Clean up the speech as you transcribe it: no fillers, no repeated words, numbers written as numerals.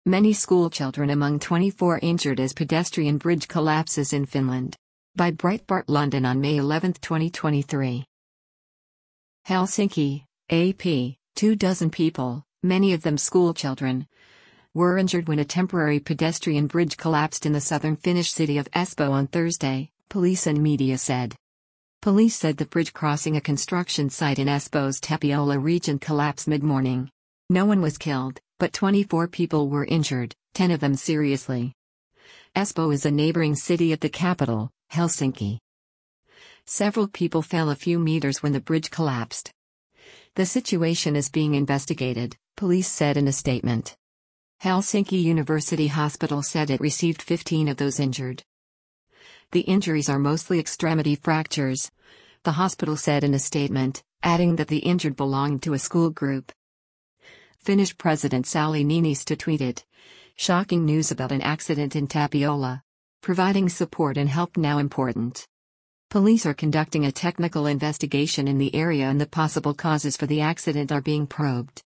Many schoolchildren among 24 injured as pedestrian bridge collapses in Finland. By Breitbart London on May 11, 2023. Helsinki, AP, 24 people, many of them schoolchildren, were injured when a temporary pedestrian bridge collapsed in the southern Finnish city of Espoo on Thursday, police and media said. Police said the bridge crossing a construction site in Espoo's Tapiola region collapsed mid-morning. No one was killed, but 24 people were injured, 10 of them seriously. Espoo is a neighboring city of the capital, Helsinki. Several people fell a few meters when the bridge collapsed. The situation is being investigated, police said in a statement. Helsinki University Hospital said it received 15 of those injured. The injuries are mostly extremity fractures, the hospital said in a statement, adding that the injured belonged to a school group. Finnish President Sauli Niinistö tweeted, "Shocking news about an accident in Tapiola. Providing support and help now important." Police are conducting a technical investigation in the area and the possible causes for the accident are being probed.